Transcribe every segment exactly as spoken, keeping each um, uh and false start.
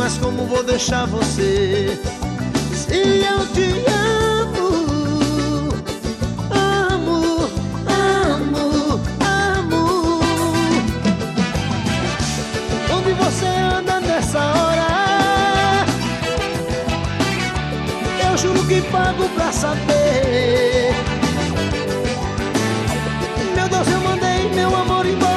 mas como vou deixar você? Se eu te amo, amo, amo, amo. Onde você anda nessa hora? Eu juro que pago pra saber. Meu Deus, eu mandei meu amor embora.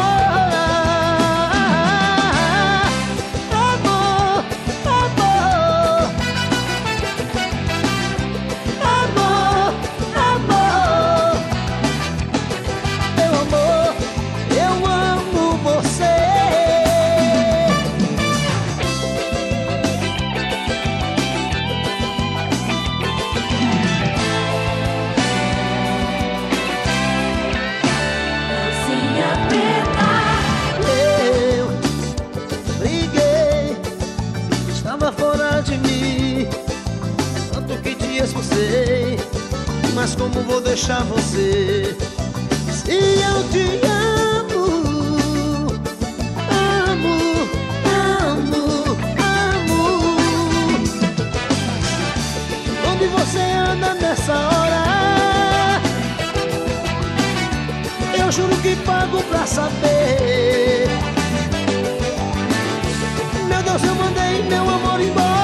Esforcei, mas como vou deixar você? Se eu te amo, amo, amo, amo. Onde você anda nessa hora? Eu juro que pago pra saber. Meu Deus, eu mandei meu amor embora.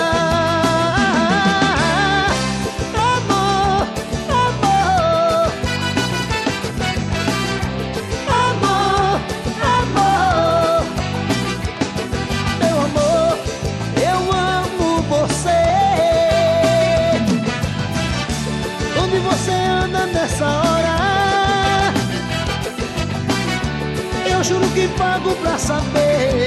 Você anda nessa hora? Eu juro que pago pra saber.